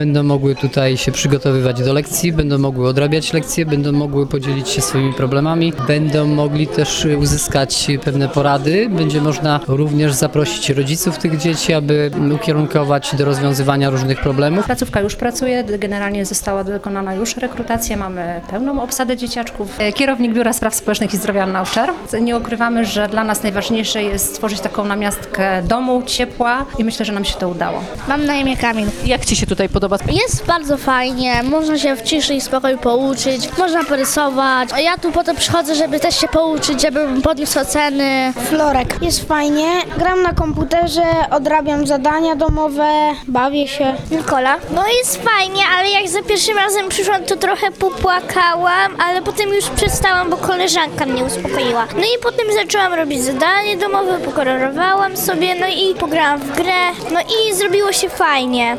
Będą mogły tutaj się przygotowywać do lekcji, będą mogły odrabiać lekcje, będą mogły podzielić się swoimi problemami, będą mogli też uzyskać pewne porady. Będzie można również zaprosić rodziców tych dzieci, aby ukierunkować do rozwiązywania różnych problemów. Placówka już pracuje, generalnie została dokonana już rekrutacja, mamy pełną obsadę dzieciaczków. Kierownik Biura Spraw Społecznych i Zdrowia Anna Owczar. Nie ukrywamy, że dla nas najważniejsze jest stworzyć taką namiastkę domu, ciepła i myślę, że nam się to udało. Mam na imię Kamil. Jak Ci się tutaj podoba? Jest bardzo fajnie, można się w ciszy i spokoju pouczyć, można porysować. A ja tu po to przychodzę, żeby też się pouczyć, żeby podniósł oceny. Florek. Jest fajnie, gram na komputerze, odrabiam zadania domowe, bawię się. Nikola. No jest fajnie, ale jak za pierwszym razem przyszłam, to trochę popłakałam, ale potem już przestałam, bo koleżanka mnie uspokoiła. No i potem zaczęłam robić zadanie domowe, pokolorowałam sobie, no i pograłam w grę, no i zrobiło się fajnie.